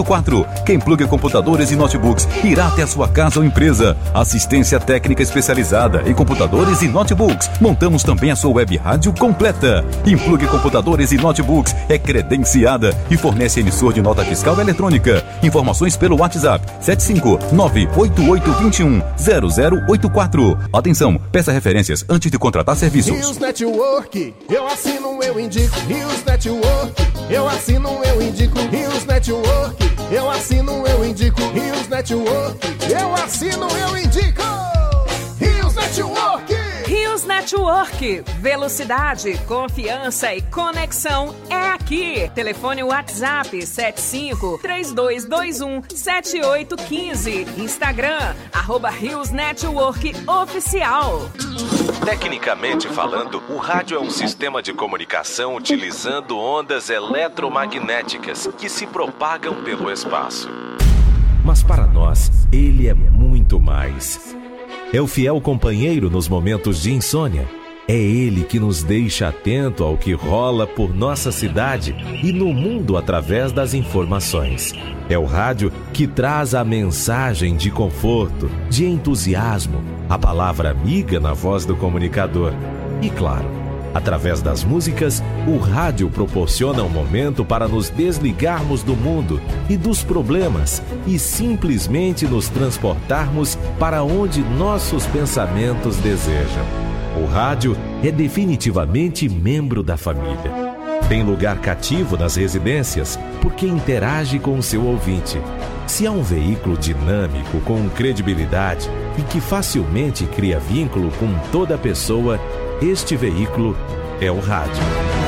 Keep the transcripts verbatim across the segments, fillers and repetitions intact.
quatro. Quem pluga computadores e notebooks irá até a sua casa ou empresa. Assistência técnica especializada em computadores e notebooks. Montamos também a sua web rádio completa. Implugue Computadores e Notebooks é credenciada e fornece emissor de nota fiscal eletrônica. Informações pelo WhatsApp sete cinco nove oito oito dois um zero zero oito quatro. Atenção, peça referências antes de contratar serviços. Rios Network, eu assino, eu indico. Rios Network, eu assino, eu indico. Rios Network, eu assino, eu indico. Rios Network, eu assino, eu indico. Rios Network. Rios Network, velocidade, confiança e conexão é aqui. Telefone WhatsApp sete cinco três dois dois um sete oito um cinco. Instagram, arroba Rios Network Oficial. Tecnicamente falando, o rádio é um sistema de comunicação utilizando ondas eletromagnéticas que se propagam pelo espaço. Mas para nós, ele é muito mais. É o fiel companheiro nos momentos de insônia. É ele que nos deixa atento ao que rola por nossa cidade e no mundo através das informações. É o rádio que traz a mensagem de conforto, de entusiasmo, a palavra amiga na voz do comunicador. E claro, através das músicas, o rádio proporciona um momento para nos desligarmos do mundo e dos problemas e simplesmente nos transportarmos para onde nossos pensamentos desejam. O rádio é definitivamente membro da família. Tem lugar cativo nas residências porque interage com o seu ouvinte. Se há um veículo dinâmico, com credibilidade e que facilmente cria vínculo com toda pessoa, este veículo é o rádio.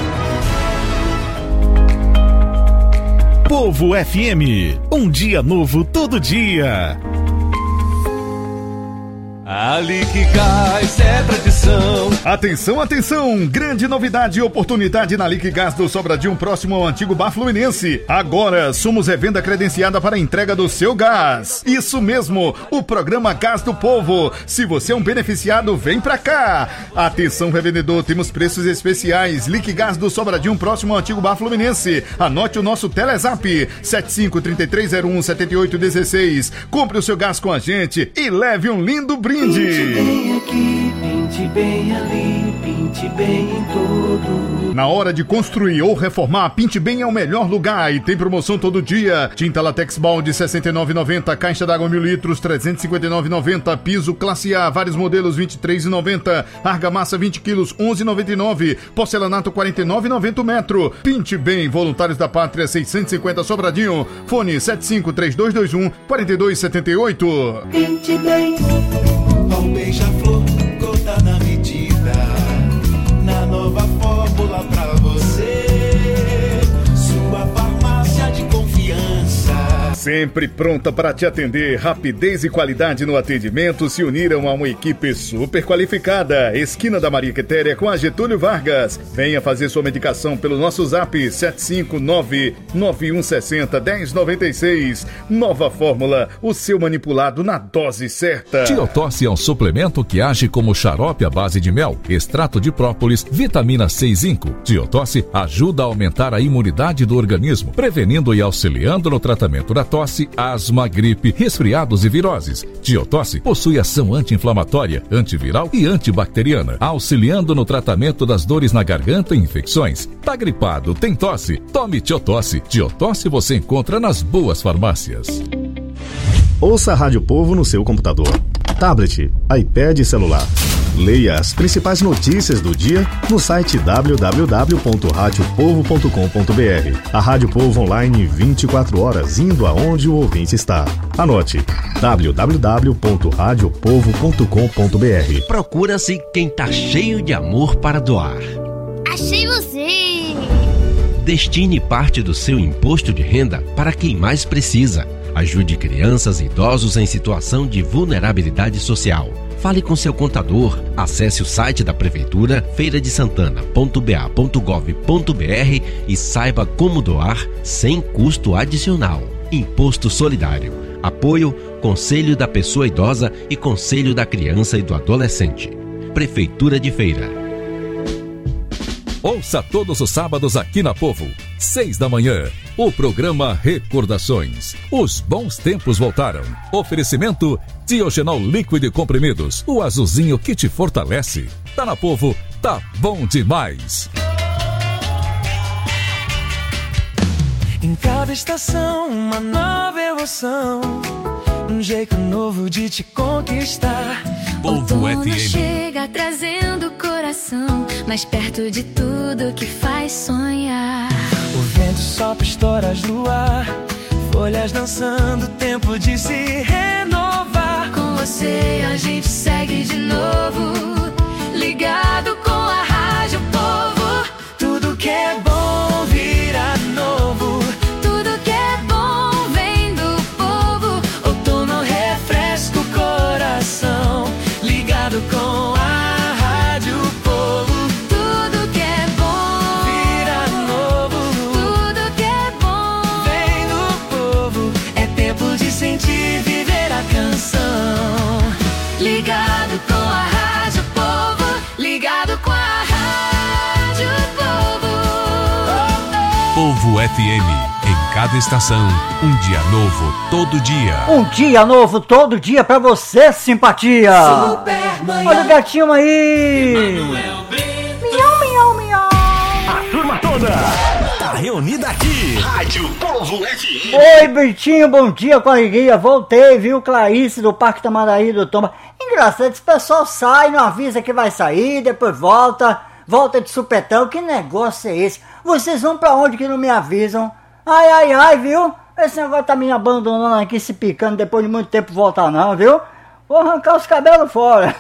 Povo F M, um dia novo todo dia. A Liquigás é tradição. Atenção, atenção! Grande novidade e oportunidade na Liquigás do Sobradinho, próximo ao antigo Bar Fluminense. Agora somos revenda credenciada para a entrega do seu gás. Isso mesmo, o programa Gás do Povo. Se você é um beneficiado, vem pra cá. Atenção, revendedor, temos preços especiais. Liquigás do Sobradinho, próximo ao antigo Bar Fluminense. Anote o nosso Telezap sete cinco três três zero um sete oito um seis. Compre o seu gás com a gente e leve um lindo brinde. Pinte bem aqui, pinte bem ali, pinte bem em tudo. Na hora de construir ou reformar, Pinte Bem é o melhor lugar e tem promoção todo dia. Tinta Latex Balde sessenta e nove reais e noventa centavos, caixa d'água mil litros trezentos e cinquenta e nove reais e noventa centavos, piso classe A, vários modelos vinte e três reais e noventa centavos, argamassa vinte quilos onze reais e noventa e nove centavos, porcelanato quarenta e nove reais e noventa centavos o metro. Pinte Bem, Voluntários da Pátria seiscentos e cinquenta Sobradinho. Fone sete cinco três dois dois um quatro dois sete oito. Pinte Bem. Um beija-flor, gota na medida, na nova fórmula pra você, sua farmácia de confiança. Sempre pronta para te atender. Rapidez e qualidade no atendimento se uniram a uma equipe super qualificada. Esquina da Maria Quitéria com a Getúlio Vargas. Venha fazer sua medicação pelo nosso zap sete cinco nove nove um seis zero um zero nove seis. Nova fórmula, o seu manipulado na dose certa. Tiotosse é um suplemento que age como xarope à base de mel, extrato de própolis, vitamina C e zinco. Tiotosse ajuda a aumentar a imunidade do organismo, prevenindo e auxiliando no tratamento da tosse, asma, gripe, resfriados e viroses. Tiotosse possui ação anti-inflamatória, antiviral e antibacteriana, auxiliando no tratamento das dores na garganta e infecções. Tá gripado, tem tosse? Tome Tiotosse. Tiotosse você encontra nas boas farmácias. Ouça a Rádio Povo no seu computador, tablet, iPad e celular. Leia as principais notícias do dia no site w w w ponto rádio povo ponto com ponto b r. A Rádio Povo online vinte e quatro horas, indo aonde o ouvinte está. Anote w w w ponto rádio povo ponto com ponto b r. Procura-se quem tá cheio de amor para doar. Achei você! Destine parte do seu imposto de renda para quem mais precisa. Ajude crianças e idosos em situação de vulnerabilidade social. Fale com seu contador, acesse o site da Prefeitura, feira de santana ponto b a ponto gov ponto b r e saiba como doar sem custo adicional. Imposto Solidário. Apoio, Conselho da Pessoa Idosa e Conselho da Criança e do Adolescente. Prefeitura de Feira. Ouça todos os sábados aqui na Povo, seis da manhã. o programa Recordações. Os bons tempos voltaram. Oferecimento Diogenol líquido e comprimidos. O azulzinho que te fortalece. Tá na Povo, tá bom demais. Em cada estação, uma nova emoção. Um jeito novo de te conquistar. Povo F M chega trazendo o coração mais perto de tudo que faz sonhar. O vento sopra histórias no ar, folhas dançando, tempo de se renovar. Com você a gente segue de novo, ligado com a Rádio Povo. Tudo que é bom vira novo. Tudo que é bom vem do povo. Outono refresca o coração, ligado com a Rádio Povo. Tudo que é bom vira novo. Tudo que é bom vem do povo. É tempo de sentir, viver a canção. Ligado com a Rádio Povo. Ligado com a Rádio Povo. Povo F M, em cada estação, um dia novo todo dia. Um dia novo todo dia pra você, simpatia. Olha o gatinho aí. Miau, miau, miau. A turma toda tá reunida aqui. Rádio Povo F M. Oi, Britinho, bom dia com alegria. Voltei, viu? Clarice do Parque Tamaraí do Tomba. Engraçado, esse pessoal sai, não avisa que vai sair, depois volta, volta de supetão. Que negócio é esse? Vocês vão pra onde que não me avisam? Ai, ai, ai, viu? Esse negócio tá me abandonando aqui, se picando, depois de muito tempo voltar não, viu? Vou arrancar os cabelos fora.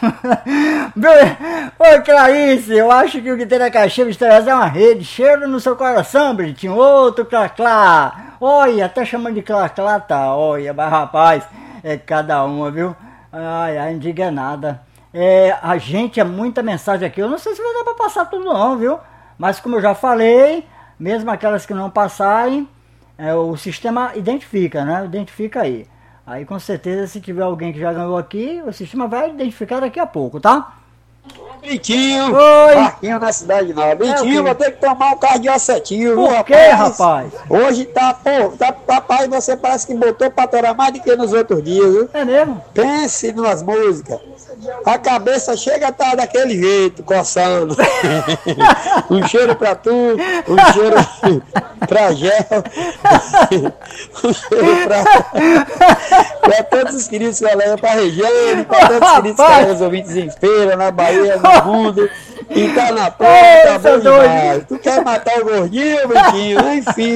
Oi, Clarice, eu acho que o que tem na caixinha misteriosa é uma rede. Cheiro no seu coração, Britinho. Outro clá-clá. Olha, até chamando de clá-clá, tá? Olha, mas rapaz, é cada uma, viu? Ai, ai, não diga nada. É, a gente é muita mensagem aqui. Eu não sei se vai dar pra passar tudo não, viu? Mas como eu já falei, mesmo aquelas que não passarem, é, o sistema identifica, né? Identifica aí. Aí com certeza, se tiver alguém que já ganhou aqui, o sistema vai identificar daqui a pouco, tá? Britinho, oi. Marquinho na cidade nova. Britinho, é, vou ter que tomar um cardiocetivo. Por que, rapaz? Hoje tá, pô, tá, papai, você parece que botou pra torar mais do que nos outros dias, viu? É mesmo? Pense nas músicas. A cabeça chega a estar daquele jeito, coçando. Um cheiro pra tu, um cheiro pra gel, um cheiro pra, pra todos os queridos colegas, pra Regiane, pra todos os queridos colegas ouvintes em feira, na Bahia, no mundo. E tá na porta, tá bom demais. Tu quer matar o gordinho, Britinho? Enfim.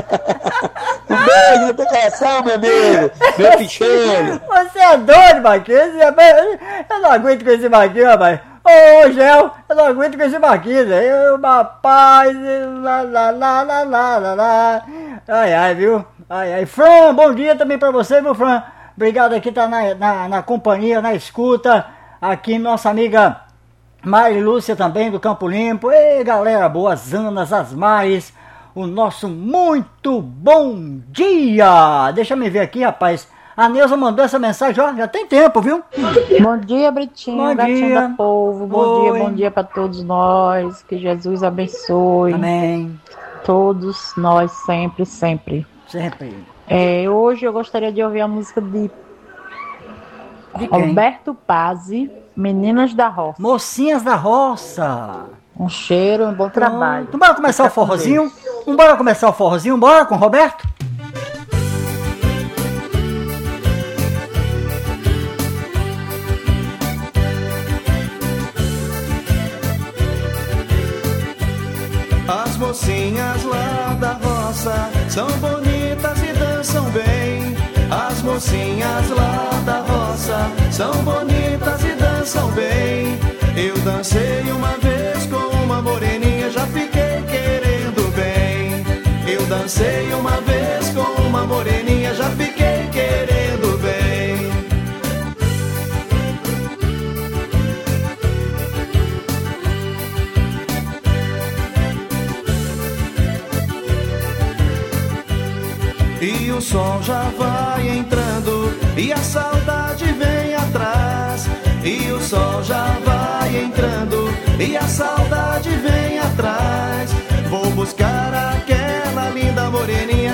Um beijo no teu coração, meu amigo. Meu pichão. Você é doido, Marquinhos. Eu não aguento com esse Marquinhos, rapaz. Ô, ô, Gel, eu não aguento com esse Marquinhos. Eu, rapaz, lá, lá, lá, lá, lá, lá, lá. Ai, ai, viu? Ai, ai. Fran, bom dia também pra você, viu, Fran? Obrigado aqui, tá na, na, na companhia, na escuta. Aqui, nossa amiga Mari Lúcia também, do Campo Limpo. Ei, galera boa, as Anas, as Mares, o nosso muito bom dia. Deixa eu ver aqui, rapaz. A Neuza mandou essa mensagem, ó, já tem tempo, viu? Bom dia, Britinho, bom gatinho dia. Da Povo. Bom Oi. dia, bom dia para todos nós. Que Jesus abençoe. Amém. Todos nós, sempre, sempre. Sempre. É, hoje eu gostaria de ouvir a música de, de Alberto Pazzi, Meninas da Roça. Mocinhas da Roça. Um cheiro, um bom trabalho. Então bora começar Fica o forrozinho? Vamos bora começar o forrozinho? Bora com o Roberto? As mocinhas lá da roça são bonitas e dançam bem. As mocinhas lá da roça são bonitas e dançam bem. Eu dancei uma vez com uma moreninha, já fiquei querendo bem. Eu dancei uma vez com uma moreninha, já fiquei querendo bem. E o sol já vai entrando e a saudade vem atrás. E o sol já vai entrando e a saudade vem atrás. Vou buscar aquela linda moreninha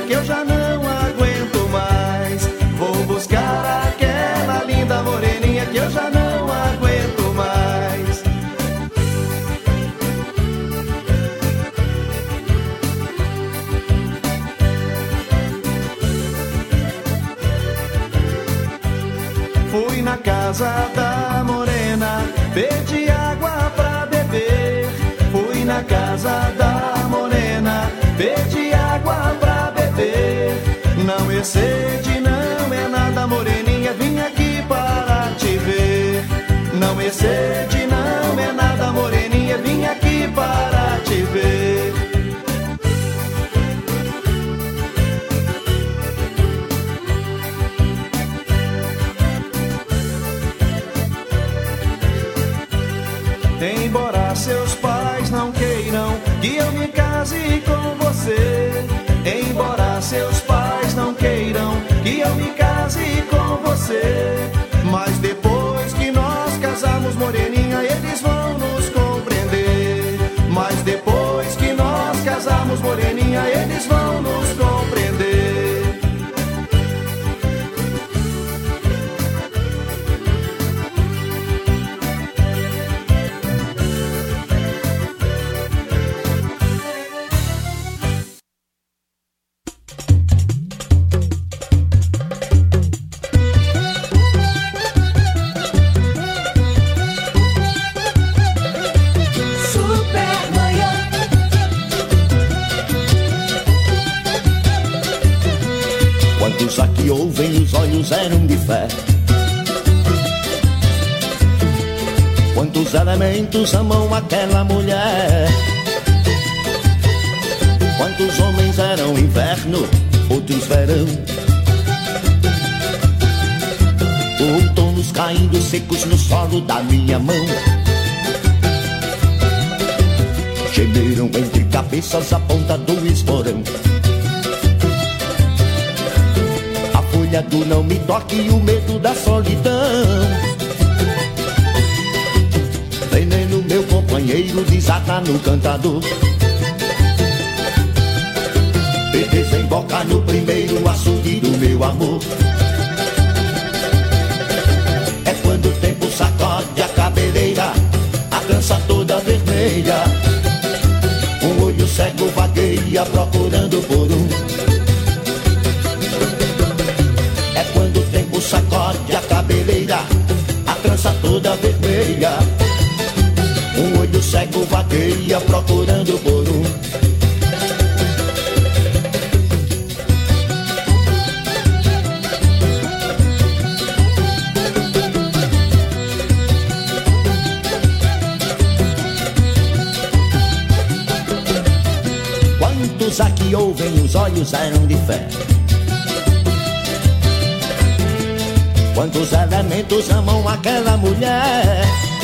na casa da morena, pedi água pra beber. Fui na casa da morena, pedi água pra beber. Não é sede, não é nada, moreninha, vim aqui para te ver. Não é sede, não é nada, moreninha, vim aqui para te ver. Embora seus pais não queiram que eu me case com você, embora seus pais não queiram que eu me case com você, mas depois que nós casarmos, moreninha, eles vão nos compreender. Mas depois que nós casarmos, moreninha, eles vão nos compreender. Aqui ouvem, os olhos eram de fé. Quantos elementos amam aquela mulher? Quantos homens eram inverno, outros verão? Outonos caindo secos no solo da minha mão. Gemeram entre cabeças a ponta do esporão. Do não me toque e o medo da solidão. Veneno, meu companheiro, desata no cantador e desemboca no primeiro açude do meu amor. É quando o tempo sacode a cabeleira, a trança toda vermelha. Um olho cego vagueia procurando por um. Sacode a cabeleira, a trança toda vermelha. Um olho cego vagueia procurando por um. Quantos aqui ouvem, os olhos eram de fé. Quantos elementos amam aquela mulher?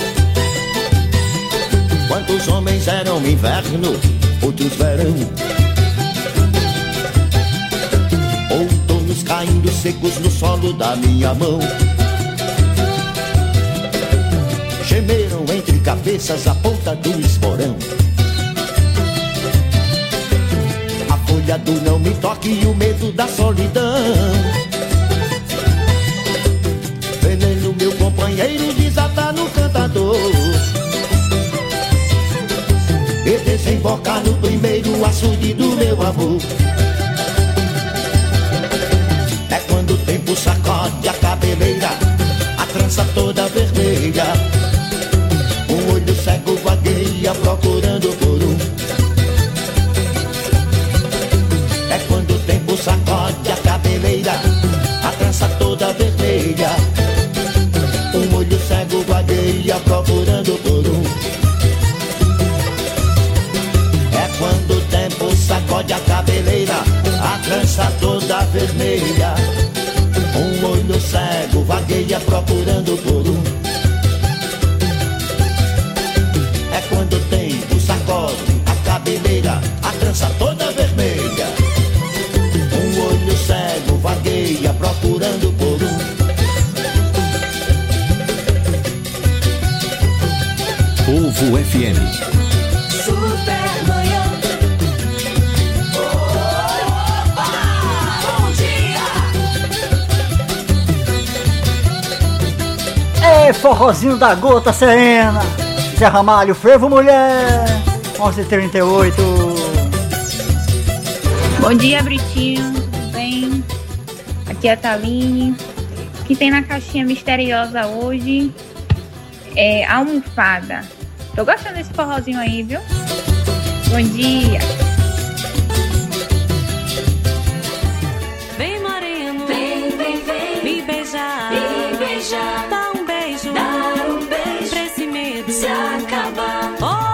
Quantos homens eram inverno, outros verão? Outonos caindo secos no solo da minha mão. Gemeram entre cabeças a ponta do esporão. A folha do não me toque e o medo da solidão. Veneno, meu companheiro, desata no cantador e desemboca no primeiro açude do meu amor. É quando o tempo sacode a cabeleira, a trança toda vermelha. Um olho cego vagueia procurando por um. É quando o tempo sacode a cabeleira, a trança toda vermelha. Um olho cego vagueia procurando por um. É quando o tempo sacode a cabeleira, a trança toda vermelha. Um olho cego vagueia procurando por um. É quando o tempo sacode a cabeleira, a trança toda vermelha. Um olho cego vagueia procurando por um. Povo F M. Supermanhã. Opa! Bom dia! Ei, forrozinho da gota serena. Zé Ramalho, frevo mulher. onze e trinta e oito. Bom dia, Britinho. Tudo bem? Aqui é a Taline. que tem na caixinha misteriosa hoje é almofada. Tô gostando desse forrozinho aí, viu? Bom dia. Vem moreno, vem, vem, vem, me beijar, me beijar, dá um beijo, dá um beijo, pra esse medo se acabar. Oh!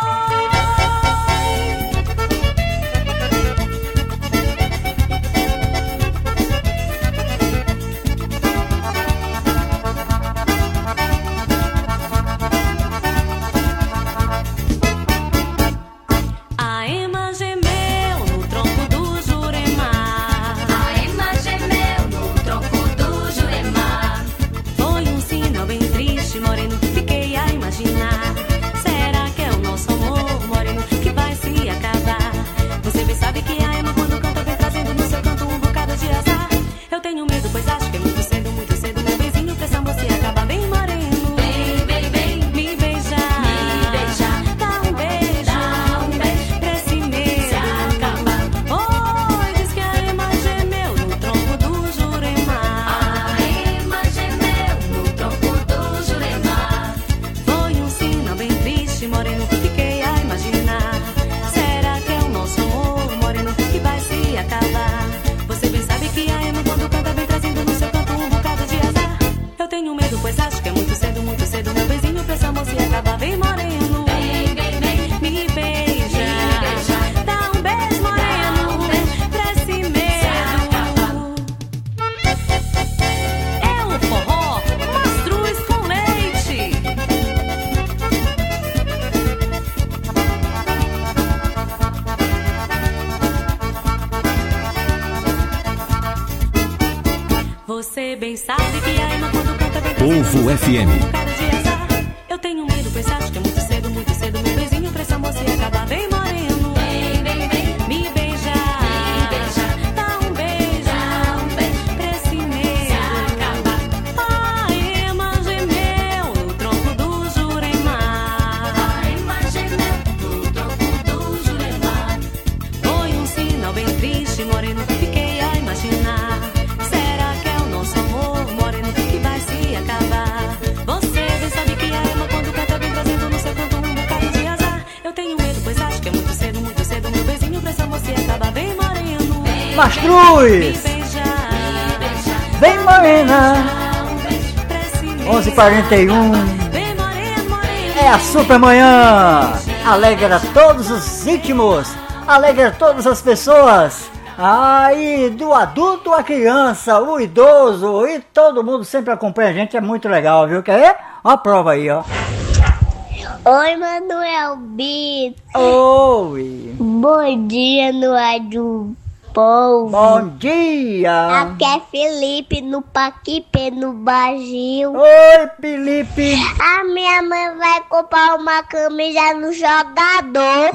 Você bem sabe que a Ema quando canta vem Povo F M. Eu tenho medo, pois acho que é muito cedo, muito cedo. Meu beijinho pra essa moça e acabar bem moreno. Vem, vem, vem, me beijar, me beijar, dá um beijo, dá um beijo, pra esse medo se acabar. A Ema gemeu no tronco do Juremar. A Ema gemeu no tronco do Juremar. Foi um sinal bem triste, moreno, fiquei a imaginar. Mastruz! Vem morena! onze e quarenta e um. É a super manhã! Alegra todos os íntimos! Alegra todas as pessoas! Aí, do adulto à criança, o idoso e todo mundo sempre acompanha a gente, é muito legal, viu? Quer ver? Ó a prova aí, ó. Oi, Manuel Bito. Oi. Bom dia no Rádio Povo. Bom dia. Aqui é Felipe no Paquipê, no Brasil. Oi, Felipe. A minha mãe vai comprar uma camisa no jogador.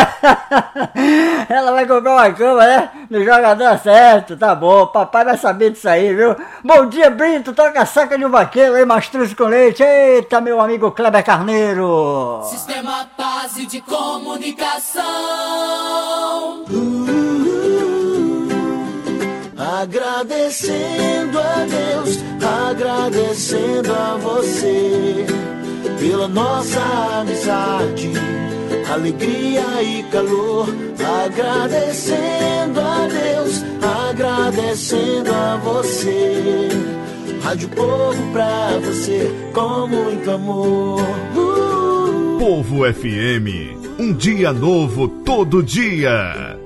Ela vai comprar uma cama, né? No jogador certo, tá bom. Papai vai saber disso aí, viu? Bom dia, Brito. Toca a saca de um vaqueiro aí, mastruz com leite. Eita, meu amigo Kleber Carneiro. Sistema base de comunicação. Agradecendo a Deus, agradecendo a você pela nossa amizade, alegria e calor. Agradecendo a Deus, agradecendo a você. Rádio Povo pra você, com muito amor. Uh! Povo F M, um dia novo todo dia.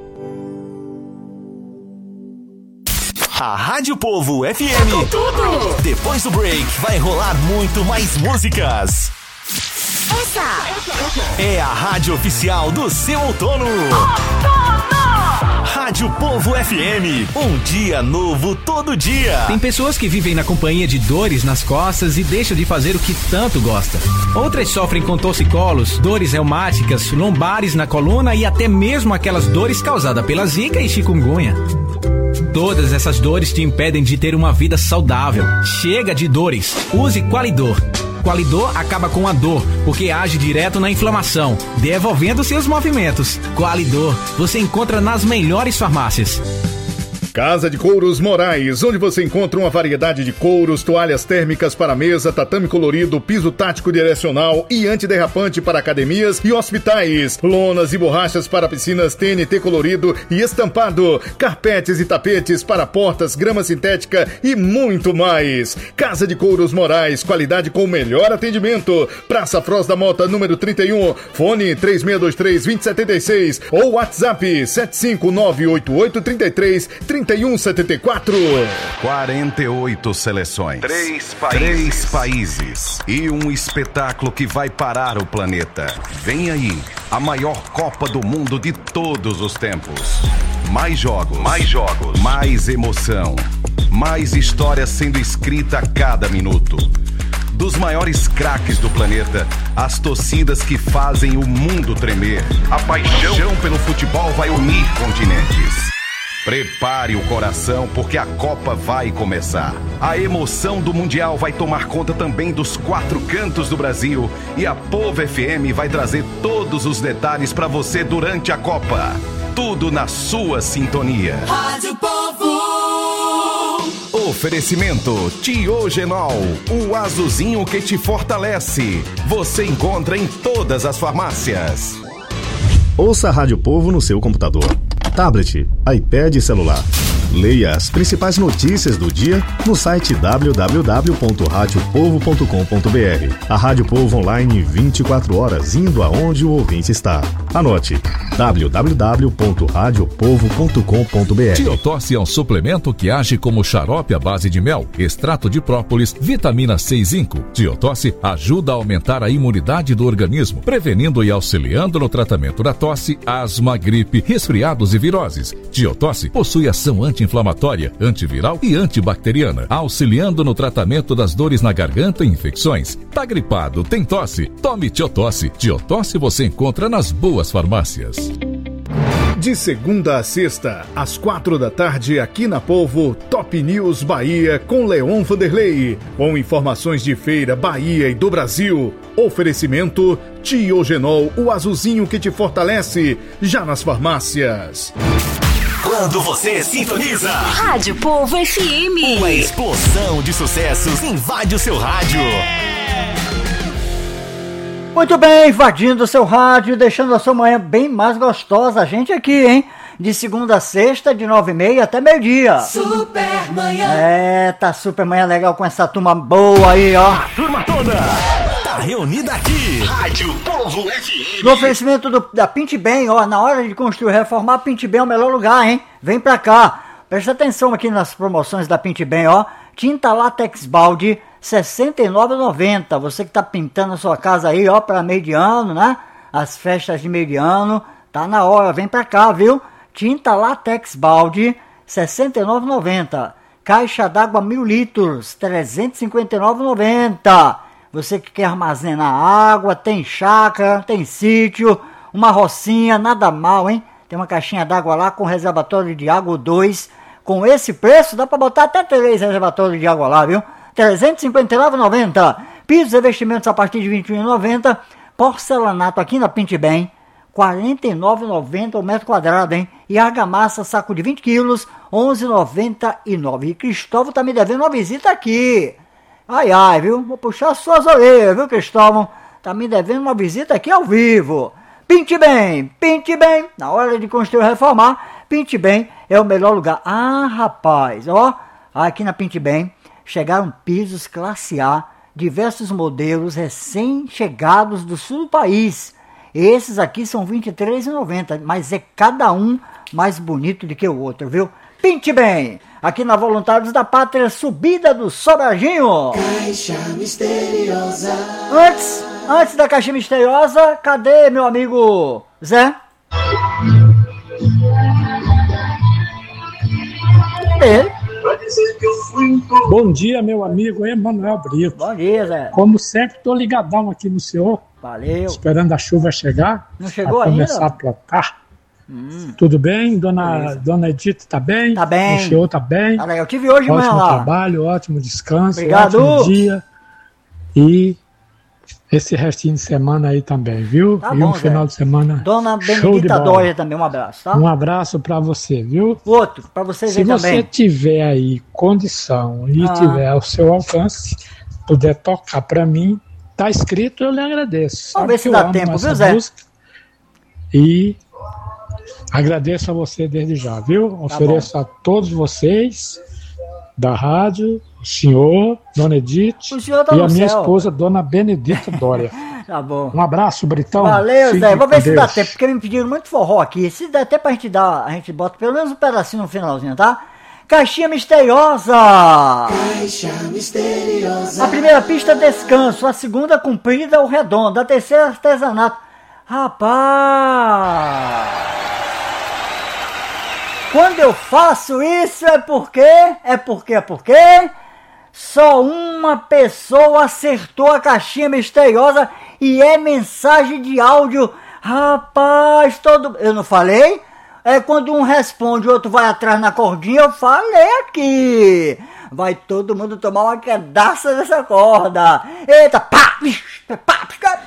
A Rádio Povo F M. Com tudo. Depois do break, vai rolar muito mais músicas. Essa é a rádio oficial do seu outono. Outono! Rádio Povo F M. Um dia novo todo dia. Tem pessoas que vivem na companhia de dores nas costas e deixam de fazer o que tanto gosta. Outras sofrem com torcicolos, dores reumáticas, lombares na coluna e até mesmo aquelas dores causadas pela zika e chikungunya. Todas essas dores te impedem de ter uma vida saudável. Chega de dores. Use Qualidor. Qualidor acaba com a dor, porque age direto na inflamação, devolvendo seus movimentos. Qualidor, você encontra nas melhores farmácias. Casa de Couros Moraes, onde você encontra uma variedade de couros, toalhas térmicas para mesa, tatame colorido, piso tático direcional e antiderrapante para academias e hospitais, lonas e borrachas para piscinas T N T colorido e estampado, carpetes e tapetes para portas, grama sintética e muito mais. Casa de Couros Moraes, qualidade com o melhor atendimento. Praça Froz da Mota, número trinta e um, fone três seis dois três, dois zero sete seis ou WhatsApp sete cinco nove oito oito três três, três um sete quatro. quarenta e oito seleções, três países. três países e um espetáculo que vai parar o planeta. Vem aí, a maior Copa do Mundo de todos os tempos. Mais jogos, mais jogos, mais emoção, mais história sendo escrita a cada minuto. Dos maiores craques do planeta, as torcidas que fazem o mundo tremer. A paixão pelo futebol vai unir continentes. Prepare o coração porque a Copa vai começar. A emoção do Mundial vai tomar conta também dos quatro cantos do Brasil e a Povo F M vai trazer todos os detalhes para você durante a Copa. Tudo na sua sintonia. Rádio Povo. Oferecimento Tiogenol, o azulzinho que te fortalece. Você encontra em todas as farmácias. Ouça a Rádio Povo no seu computador, tablet, iPad e celular. Leia as principais notícias do dia no site w w w ponto rádio povo ponto com ponto b r. A Rádio Povo online vinte e quatro horas, indo aonde o ouvinte está. Anote: w w w ponto rádio povo ponto com ponto b r. Tiotosse é um suplemento que age como xarope à base de mel, extrato de própolis, vitamina C e zinco. Tiotosse ajuda a aumentar a imunidade do organismo, prevenindo e auxiliando no tratamento da tosse, asma, gripe, resfriados e viroses. Tiotosse possui ação anti-inflamatória, antiviral e antibacteriana, auxiliando no tratamento das dores na garganta e infecções. Tá gripado, tem tosse? Tome Tiotosse. Tiotosse você encontra nas boas farmácias. De segunda a sexta, às quatro da tarde, aqui na Povo, Top News Bahia com Leon Vanderlei. Com informações de feira, Bahia e do Brasil. Oferecimento Tiogenol, o azulzinho que te fortalece, já nas farmácias. Quando você sintoniza Rádio Povo F M, uma explosão de sucessos invade o seu rádio. Muito bem, invadindo o seu rádio, deixando a sua manhã bem mais gostosa. A gente aqui, hein? De segunda a sexta, de nove e meia até meio-dia. Super manhã. É, tá super manhã legal com essa turma boa aí, ó. A turma toda tá reunida aqui. Rádio Povo F M. No oferecimento do, da Pinte Bem, ó, na hora de construir e reformar, Pinte Bem é o melhor lugar, hein? Vem pra cá. Presta atenção aqui nas promoções da Pinte Bem, ó. Tinta látex balde, sessenta e nove reais e noventa centavos. Você que tá pintando a sua casa aí, ó, pra meio de ano, né? As festas de meio de ano, tá na hora, vem pra cá, viu? Tinta látex balde, sessenta e nove reais e noventa centavos. Caixa d'água mil litros, trezentos e cinquenta e nove reais e noventa centavos. Você que quer armazenar água, tem chácara, tem sítio, uma rocinha, nada mal, hein? Tem uma caixinha d'água lá com reservatório de água dois. Com esse preço, dá pra botar até três reservatórios de água lá, viu? trezentos e cinquenta e nove reais e noventa centavos. Pisos e vestimentos a partir de vinte e um reais e noventa centavos. Porcelanato aqui na Pinte Bem, quarenta e nove reais e noventa centavos o metro quadrado, hein? E argamassa, saco de vinte quilos, onze reais e noventa e nove centavos. E Cristóvão tá me devendo uma visita aqui. Ai, ai, viu? Vou puxar suas orelhas, viu, Cristóvão? Tá me devendo uma visita aqui ao vivo. Pinte Bem, Pinte Bem. Na hora de construir e reformar, Pinte Bem é o melhor lugar. Ah, rapaz, ó. Aqui na Pinte Bem chegaram pisos classe A, diversos modelos recém-chegados do sul do país. Esses aqui são vinte e três reais e noventa centavos, mas é cada um mais bonito do que o outro, viu? Pinte Bem, aqui na Voluntários da Pátria, subida do Sobradinho. Caixa Misteriosa. Antes, antes da Caixa Misteriosa, cadê meu amigo Zé? Ele. Bom dia, meu amigo Emanuel Brito. Bom dia, Zé. Como sempre, tô ligadão aqui no senhor. Valeu. Esperando a chuva chegar. Não chegou ainda? Começar ainda? a plantar. Hum. Tudo bem? Dona, Dona Edith tá bem? Tá bem. O senhor tá bem? Tá legal. Eu tive hoje de manhã Ótimo lá. trabalho, ótimo descanso, Obrigado. ótimo dia. E esse restinho de semana aí também, viu? Tá e bom, um final Zé. de semana Dona show de Benedita bola. Dória também, um abraço, tá? Um abraço pra você, viu? Outro, pra vocês Se aí você também. tiver aí condição e Ah. tiver ao seu alcance, puder tocar pra mim, tá escrito, eu lhe agradeço. Vamos ver se que eu dá amo tempo, essa viu, Zé? música. E agradeço a você desde já, viu? Ofereço a todos vocês da rádio, o senhor, Dona Edith O senhor tá e no a minha céu. esposa, Dona Benedita Dória. Tá bom. Um abraço, Britão. Valeu, Fique Zé. Vou ver com se dá Deus. tempo, porque me pediram muito forró aqui. Se der até pra gente dar, a gente bota pelo menos um pedacinho no finalzinho, tá? Caixinha Misteriosa. Caixa misteriosa. A primeira pista, descanso. A segunda, comprida ou redonda. A terceira, artesanato. Rapaz! Quando eu faço isso é porque, é porque, é porque só uma pessoa acertou a caixinha misteriosa e é mensagem de áudio. Rapaz, todo... Eu não falei? É quando um responde, o outro vai atrás na cordinha, eu falei aqui. Vai todo mundo tomar uma quedaça dessa corda. Eita, pá! pá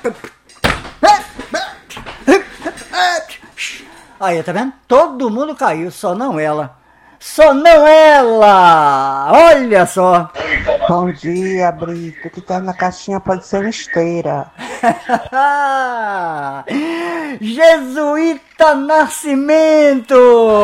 Aí, tá vendo? Todo mundo caiu, só não ela. Só não ela! Olha só! Bom dia, Brito. O que tá na caixinha pode ser uma esteira. Jesuíta Nascimento!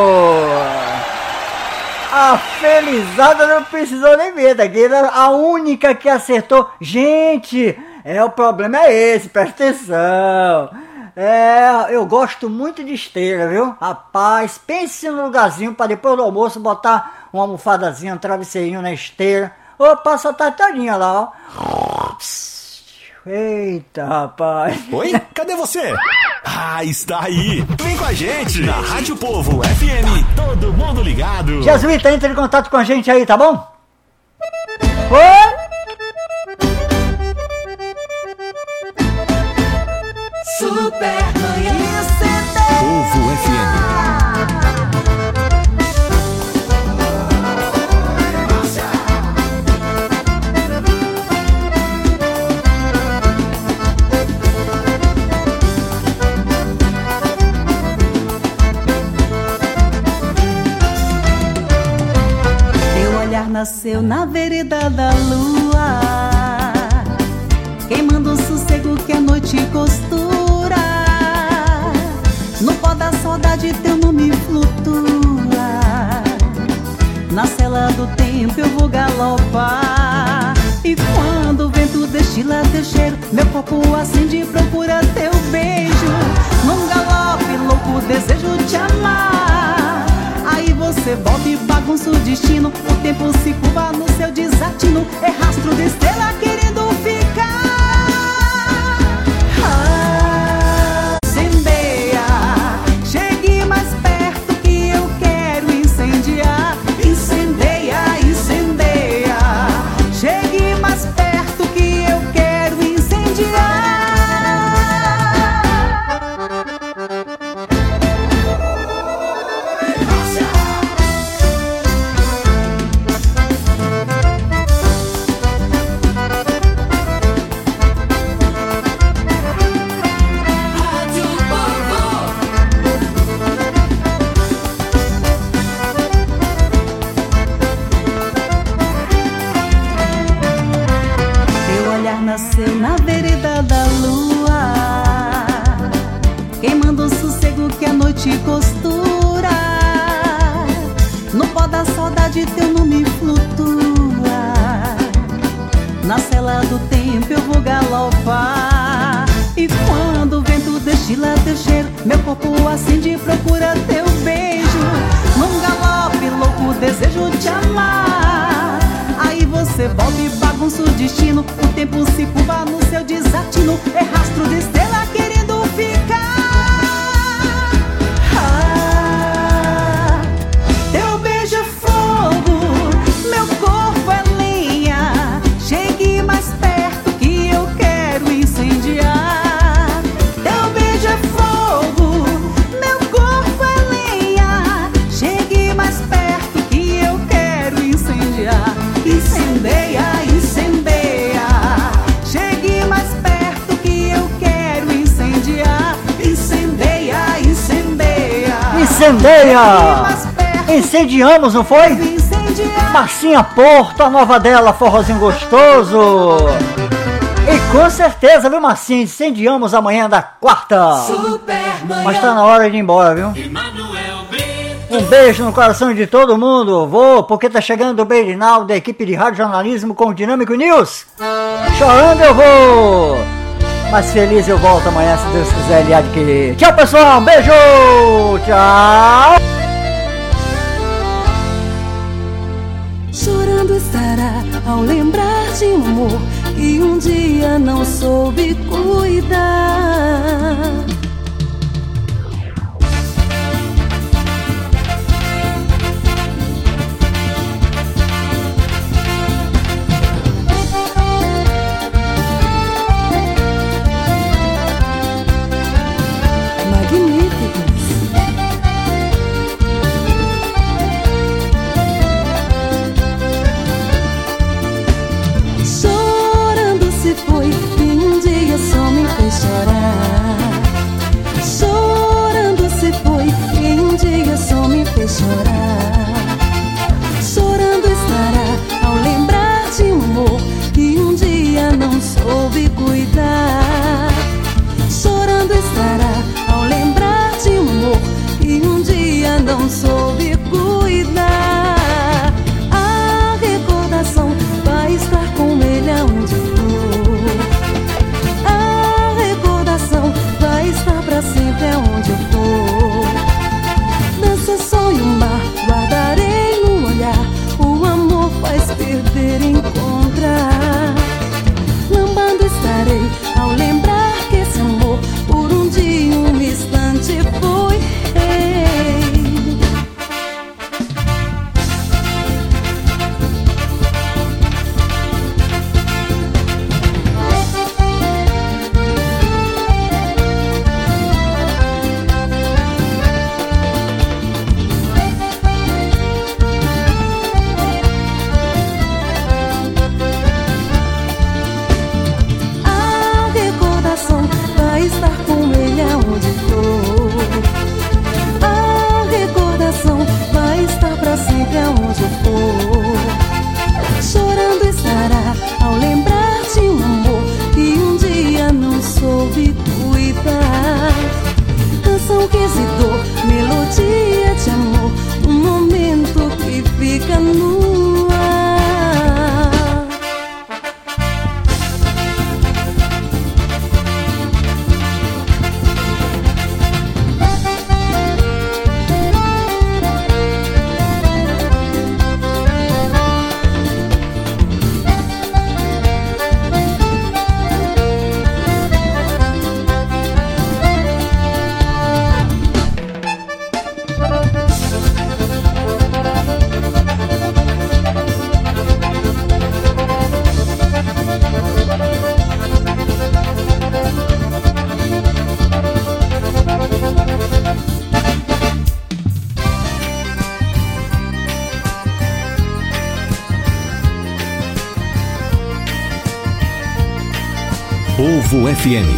A felizada não precisou nem ver, daqui era a única que acertou. Gente, é, o problema é esse, presta atenção. É, eu gosto muito de esteira, viu? Rapaz, pense no lugarzinho para depois do almoço botar uma almofadazinha, um travesseirinho na esteira. Ou passa a tartarinha lá, ó. Eita, rapaz. Oi? Cadê você? Ah, está aí. Vem com a gente na Rádio Povo F M. Todo mundo ligado. Jesuíta, entra em contato com a gente aí, tá bom? Oi? Supermanhã Povo F M. Teu olhar nasceu na vereda da lua, queimando o sossego que a noite costura. No pó da saudade teu nome flutua. Na cela do tempo eu vou galopar. E quando o vento destila teu cheiro, meu corpo acende e procura teu beijo. Num galope louco desejo te amar. Aí você volta e bagunça o destino. O tempo se curva no seu desatino. É rastro de estrela querendo ficar. Nasceu na vereda da lua, queimando o sossego que a noite costura. No pó da saudade teu nome flutua. Na cela do tempo eu vou galopar. E quando o vento destila teu cheiro, meu corpo acende e procura teu beijo. Num galope louco desejo te amar. Aí você volta e bagunça o destino. O tempo se curva no seu desatino. É rastro de estrela querendo ficar. Ah, teu beijo é fogo, meu corpo é lenha. Chegue mais perto que eu quero incendiar. Teu beijo é fogo, meu corpo é lenha. Chegue mais perto que eu quero incendiar. Incendeia, incendeia. Chegue mais perto incendeia! Incendiamos, não foi? Marcinha Porto, a nova dela, forrozinho gostoso. E com certeza, viu, Marcinha, incendiamos amanhã da quarta. Supermanhã. Mas tá na hora de ir embora, viu? Um beijo no coração de todo mundo. Vou, porque tá chegando o Beirinal da equipe de rádio jornalismo com o Dinâmico News. Chorando eu vou, mas feliz eu volto amanhã, se Deus quiser, ele há de querer. Tchau, pessoal, um beijo, tchau. Chorando estará ao lembrar de um amor que um dia não soube cuidar. Chorando se foi e um dia só me fez chorar. Chorando estará ao lembrar de um amor que um dia não soube cuidar. Chorando estará ao lembrar de um amor que um dia não soube cuidar. A recordação vai estar com ele aonde for. Vai estar pra sempre aonde eu for. Dança, sonho, mar, guardarei no olhar. O amor faz perder e encontrar. Lambando estarei ao lembrar que esse amor por um dia, um instante foi rei. Chorando estará ao lembrar de um amor que um dia não soube cuidar. Canção que excitou, melodia de amor, um momento que fica no ar. Povo F M.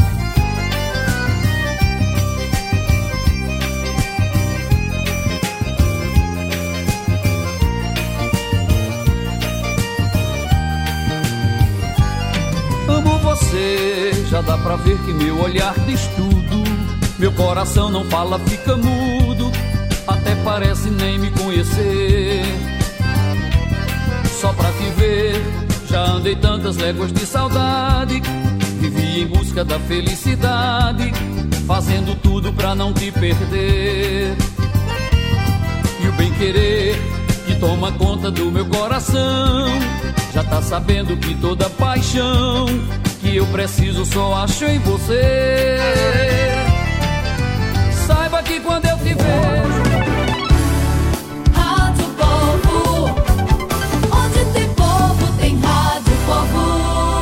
Amo você, já dá pra ver que meu olhar diz tudo. Meu coração não fala, fica mudo, até parece nem me conhecer. Só pra te ver, já andei tantas léguas de saudade. Vivi em busca da felicidade, fazendo tudo pra não te perder. E o bem-querer que toma conta do meu coração já tá sabendo que toda paixão que eu preciso só acho em você. Saiba que quando eu te vejo, Rádio Povo, onde tem povo tem Rádio Povo.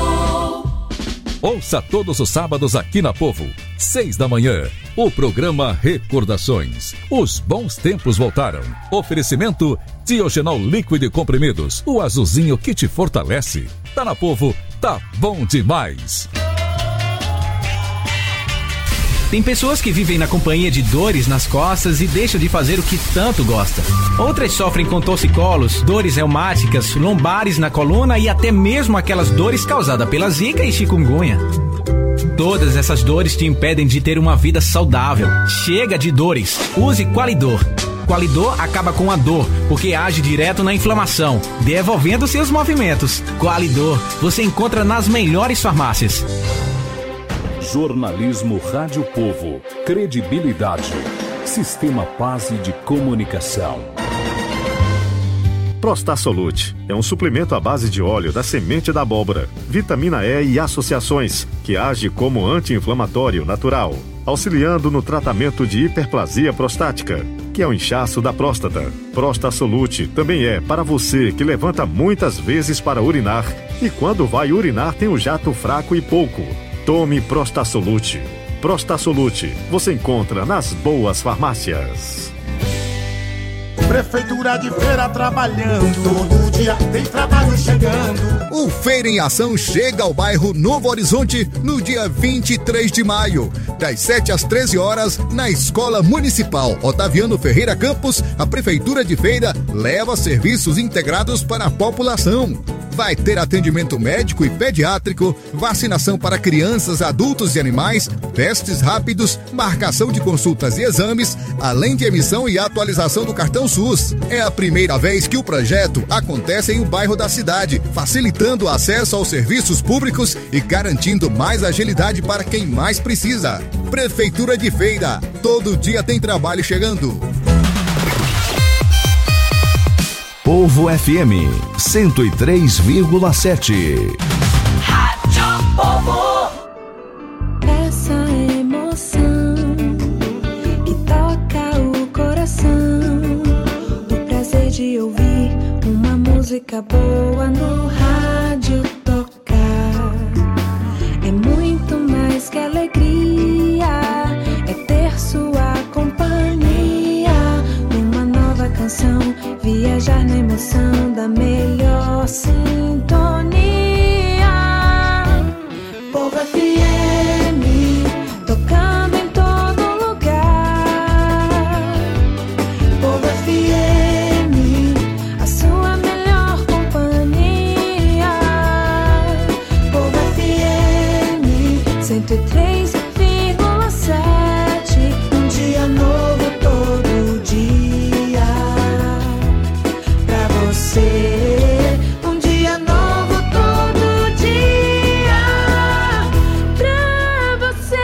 Ouça todos os sábados aqui na Povo, seis da manhã, o programa Recordações. Os bons tempos voltaram. Oferecimento Diogenol líquido e comprimidos, o azulzinho que te fortalece. Tá na Povo, tá bom demais. Tem pessoas que vivem na companhia de dores nas costas e deixam de fazer o que tanto gosta. Outras sofrem com torcicolos, dores reumáticas, lombares na coluna e até mesmo aquelas dores causadas pela zika e chikungunya. Todas essas dores te impedem de ter uma vida saudável. Chega de dores. Use Qualidor. Qualidor acaba com a dor, porque age direto na inflamação, devolvendo seus movimentos. Qualidor, você encontra nas melhores farmácias. Jornalismo Rádio Povo. Credibilidade. Sistema Paz de Comunicação. Prostasolute é um suplemento à base de óleo da semente da abóbora, vitamina E e associações, que age como anti-inflamatório natural, auxiliando no tratamento de hiperplasia prostática, que é o inchaço da próstata. Prostasolute também é para você que levanta muitas vezes para urinar e quando vai urinar tem um jato fraco e pouco. Tome Prostasolute. Prostasolute você encontra nas boas farmácias. Prefeitura de Feira trabalhando, todo dia tem trabalho chegando. O Feira em Ação chega ao bairro Novo Horizonte no dia vinte e três de maio, das sete às treze horas, na Escola Municipal Otaviano Ferreira Campos. A Prefeitura de Feira leva serviços integrados para a população. Vai ter atendimento médico e pediátrico, vacinação para crianças, adultos e animais, testes rápidos, marcação de consultas e exames, além de emissão e atualização do cartão SUS. É a primeira vez que o projeto acontece em um bairro da cidade, facilitando o acesso aos serviços públicos e garantindo mais agilidade para quem mais precisa. Prefeitura de Feira, todo dia tem trabalho chegando. Povo F M cento e três vírgula sete. Rádio Povo. Essa emoção que toca o coração, o prazer de ouvir uma música boa no rádio tocar, é muito mais que alegria, é ter sua companhia numa nova canção. Viajar na emoção da melhor sintonia. Povo F M, tocando em todo lugar. Povo F M, a sua melhor companhia. Povo F M, cento e três vírgula sete, um dia novo todo dia. Um dia novo todo dia pra você.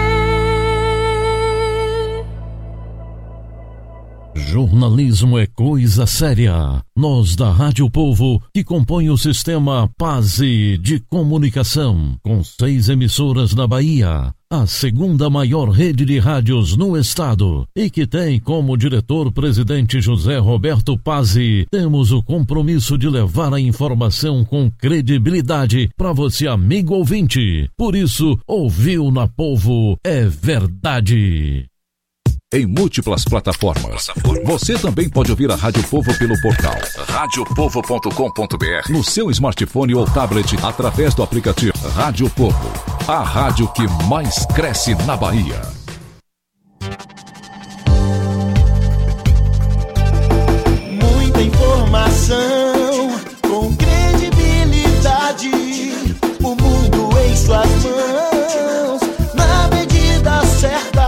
Jornalismo é coisa séria. Nós da Rádio Povo, que compõe o sistema Paz de Comunicação, com seis emissoras na Bahia, a segunda maior rede de rádios no estado, e que tem como diretor-presidente José Roberto Pazzi, temos o compromisso de levar a informação com credibilidade para você, amigo ouvinte. Por isso, ouviu na Povo é verdade. Em múltiplas plataformas. Você também pode ouvir a Rádio Povo pelo portal rádio povo ponto com ponto b r, no seu smartphone ou tablet, através do aplicativo Rádio Povo, a rádio que mais cresce na Bahia. Muita informação com credibilidade, o mundo em suas mãos, na medida certa.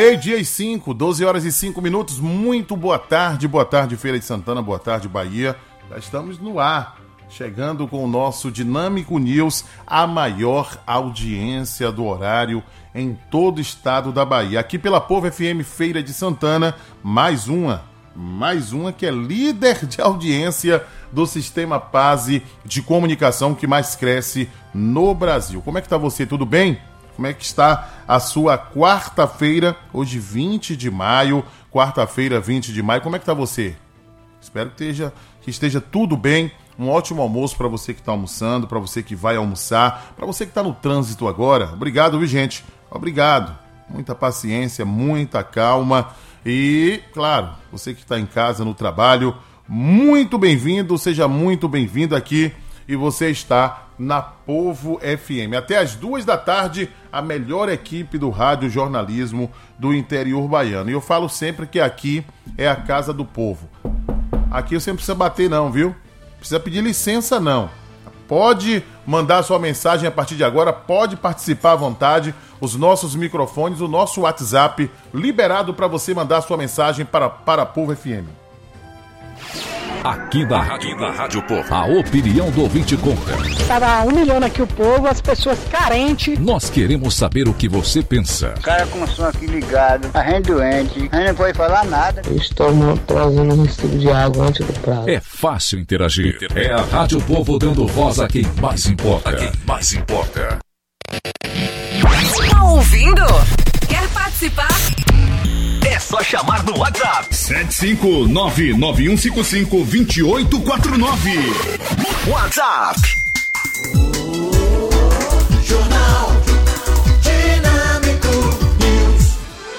Meio-dia e cinco, doze horas e cinco minutos. Muito boa tarde, boa tarde, Feira de Santana, boa tarde, Bahia. Já estamos no ar, chegando com o nosso Dinâmico News, a maior audiência do horário em todo o estado da Bahia. Aqui pela Povo F M Feira de Santana, mais uma, mais uma que é líder de audiência do Sistema Pase de comunicação que mais cresce no Brasil. Como é que tá você? Tudo bem? Como é que está a sua quarta-feira, hoje vinte de maio, quarta-feira, vinte de maio, como é que está você? Espero que esteja, que esteja tudo bem, um ótimo almoço para você que está almoçando, para você que vai almoçar, para você que está no trânsito agora. Obrigado, viu, gente? Obrigado. Muita paciência, muita calma e, claro, você que está em casa, no trabalho, muito bem-vindo, seja muito bem-vindo aqui e você está na Povo F M. Até as duas da tarde, a melhor equipe do rádio jornalismo do interior baiano. E eu falo sempre que aqui é a casa do povo. Aqui você não precisa bater não, viu? Precisa pedir licença não. Pode mandar sua mensagem a partir de agora, pode participar à vontade. Os nossos microfones, o nosso WhatsApp liberado para você mandar sua mensagem para, para a Povo F M. Aqui na Rádio, na Rádio Povo, a opinião do ouvinte conta. Estava humilhando aqui o povo, as pessoas carentes. Nós queremos saber o que você pensa. O cara com o som aqui ligado, a gente doente, a gente não pode falar nada. Estamos trazendo um recibo de água antes do prazo. É fácil interagir. É a Rádio Povo dando voz a quem mais importa. A quem mais importa. Tá ouvindo? Quer participar? É só chamar no WhatsApp. sete cinco nove nove um cinco cinco dois oito quatro nove. WhatsApp. Jornal Dinâmico News.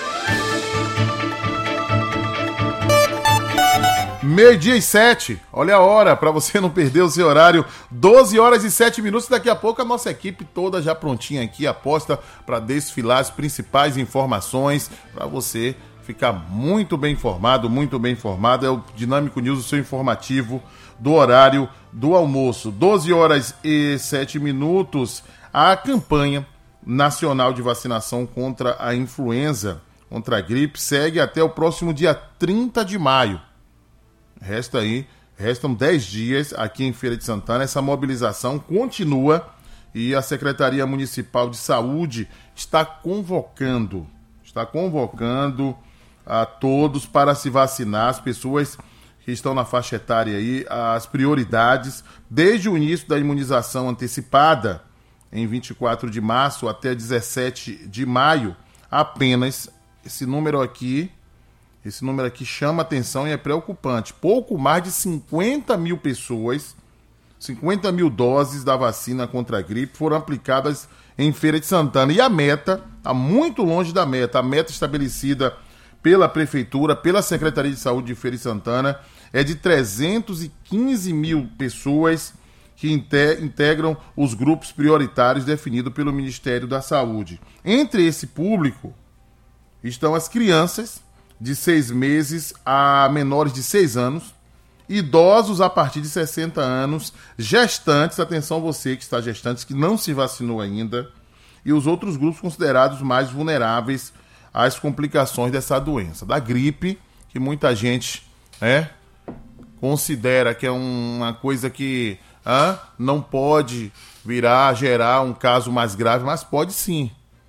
Meio-dia e sete, olha a hora, para você não perder o seu horário, doze horas e sete minutos, daqui a pouco a nossa equipe toda já prontinha aqui, aposta para desfilar as principais informações, para você ficar muito bem informado, muito bem informado, é o Dinâmico News, o seu informativo do horário do almoço, doze horas e sete minutos, a campanha nacional de vacinação contra a influenza, contra a gripe, segue até o próximo dia trinta de maio. Resta aí, restam dez dias aqui em Feira de Santana. Essa mobilização continua e a Secretaria Municipal de Saúde está convocando, está convocando a todos para se vacinar, as pessoas que estão na faixa etária aí, as prioridades, desde o início da imunização antecipada, em vinte e quatro de março até dezessete de maio, apenas esse número aqui, Esse número aqui chama atenção e é preocupante. Pouco mais de cinquenta mil pessoas, cinquenta mil doses da vacina contra a gripe foram aplicadas em Feira de Santana. E a meta, está muito longe da meta. A meta estabelecida pela Prefeitura, pela Secretaria de Saúde de Feira de Santana, é de trezentos e quinze mil pessoas que integram os grupos prioritários definidos pelo Ministério da Saúde. Entre esse público estão as crianças de seis meses a menores de seis anos, idosos a partir de sessenta anos, gestantes, atenção você que está gestante, que não se vacinou ainda, e os outros grupos considerados mais vulneráveis às complicações dessa doença, da gripe, que muita gente é, considera que é uma coisa que ah, não pode virar, gerar um caso mais grave, mas pode sim.